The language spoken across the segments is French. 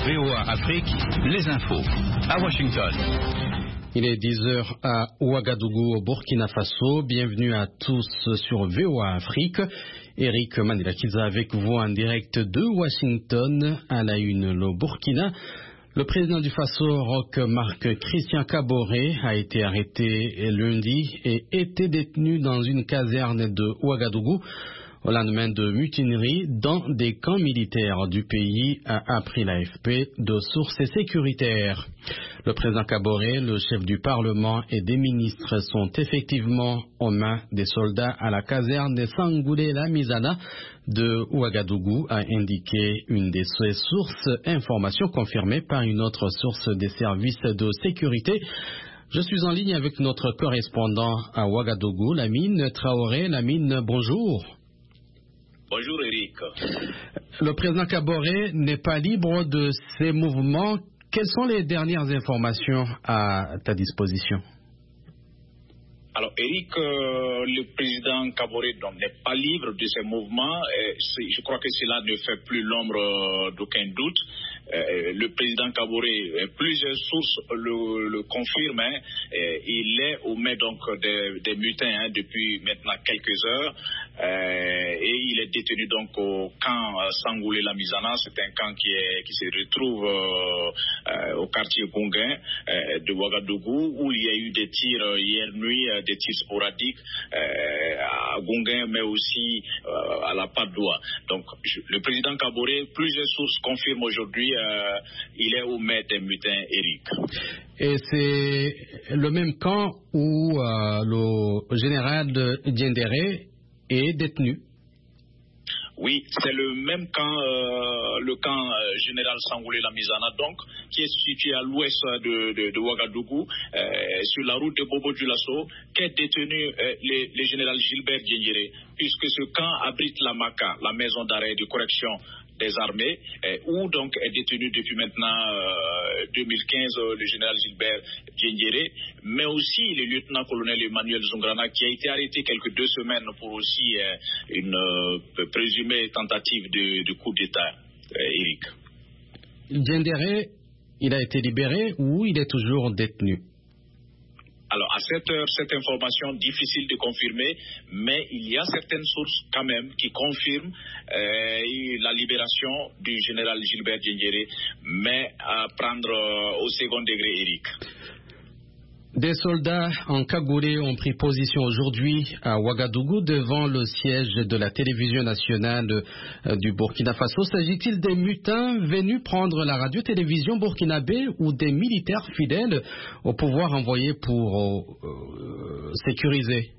VOA Afrique, les infos. À Washington. Il est 10h à Ouagadougou, au Burkina Faso. Bienvenue à tous sur VOA Afrique. Eric Mandelakiza avec vous en direct de Washington. À la une, le Burkina. Le président du Faso, Roch Marc Christian Kaboré, a été arrêté lundi et était détenu dans une caserne de Ouagadougou au lendemain de mutineries dans des camps militaires du pays, a appris l'AFP de sources sécuritaires. Le président Kaboré, le chef du Parlement et des ministres sont effectivement aux mains des soldats à la caserne de Sangoulé-la-Mizana de Ouagadougou, a indiqué une de ses sources, information confirmée par une autre source des services de sécurité. Je suis en ligne avec notre correspondant à Ouagadougou, Lamine Traoré. Lamine, bonjour. Bonjour Eric. Le président Kaboré n'est pas libre de ses mouvements. Quelles sont les dernières informations à ta disposition? Alors Eric, le président Kaboré n'est pas libre de ses mouvements. Je crois que cela ne fait plus l'ombre d'aucun doute. Le président Kaboré, plusieurs sources le confirment. Il est au mains donc des mutins depuis maintenant quelques heures. Et il est détenu donc au camp Sangoulé-la-Mizana. C'est un camp qui se retrouve au quartier Gonguin de Ouagadougou, où il y a eu des tirs hier nuit, des tirs sporadiques à Gonguin, mais aussi à la Padoua. Donc le président Kaboré, plusieurs sources confirment aujourd'hui, il est au maître des mutins, Eric. Et c'est le même camp où le général Diendéré est détenu? Oui, c'est le même camp, le camp général Sangoulé-la-Mizana, donc, qui est situé à l'ouest de Ouagadougou, sur la route de Bobo-Dioulasso, qu'est détenu le général Gilbert Diendéré, puisque ce camp abrite la MACA, la maison d'arrêt de correction des armées, où donc est détenu depuis maintenant 2015 le général Gilbert Diendéré, mais aussi le lieutenant-colonel Emmanuel Zungrana, qui a été arrêté quelques 2 semaines pour aussi une présumée tentative de coup d'État, Eric. Diendéré, il a été libéré ou il est toujours détenu? Alors, à cette heure, cette information difficile de confirmer, mais il y a certaines sources quand même qui confirment la libération du général Gilbert Diendéré, mais à prendre au second degré, Eric. Des soldats en cagoulé ont pris position aujourd'hui à Ouagadougou devant le siège de la télévision nationale du Burkina Faso. S'agit-il des mutins venus prendre la radio-télévision burkinabé ou des militaires fidèles au pouvoir envoyés pour sécuriser?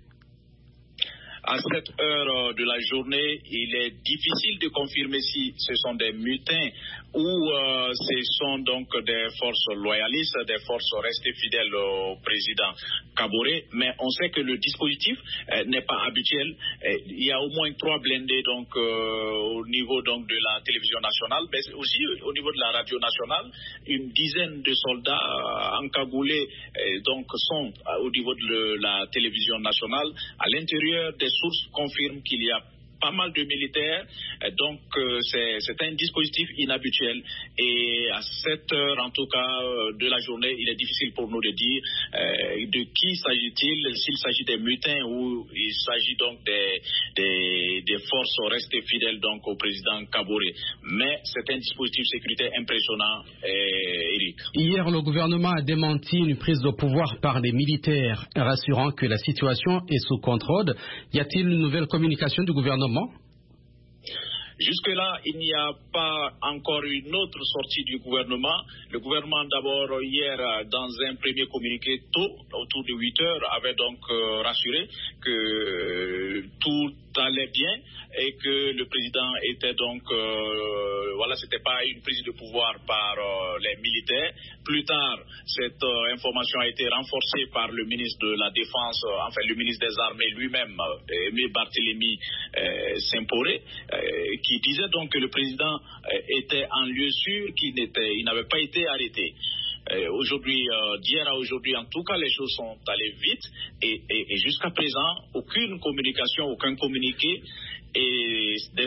À cette heure de la journée, il est difficile de confirmer si ce sont des mutins ou ce sont donc des forces loyalistes, des forces restées fidèles au président Kaboré. Mais on sait que le dispositif n'est pas habituel. Il y a au moins 3 blindés donc au niveau donc de la télévision nationale, mais aussi au niveau de la radio nationale. Une dizaine de soldats encagoulés donc sont au niveau de la télévision nationale. À l'intérieur des sources confirment qu'il y a pas mal de militaires, donc c'est un dispositif inhabituel et à cette heure en tout cas de la journée, il est difficile pour nous de dire de qui s'agit-il, s'il s'agit des mutins ou il s'agit donc des forces restées fidèles donc au président Kaboré, mais c'est un dispositif sécuritaire impressionnant, Eric. Hier, le gouvernement a démenti une prise de pouvoir par les militaires, rassurant que la situation est sous contrôle. Y a-t-il une nouvelle communication du gouvernement? Jusque-là, il n'y a pas encore une autre sortie du gouvernement. Le gouvernement, d'abord, hier, dans un premier communiqué tôt, autour de 8 heures, avait donc rassuré que tout allait bien et que le président était donc, c'était pas une prise de pouvoir par les militaires. Plus tard, cette information a été renforcée par le ministre de la Défense, le ministre des Armées lui-même, Aimé Barthélemy Simporé, qui disait donc que le président était en lieu sûr, qu'il n'avait pas été arrêté. Aujourd'hui, d'hier à aujourd'hui, en tout cas, les choses sont allées vite et jusqu'à présent, aucune communication, aucun communiqué et des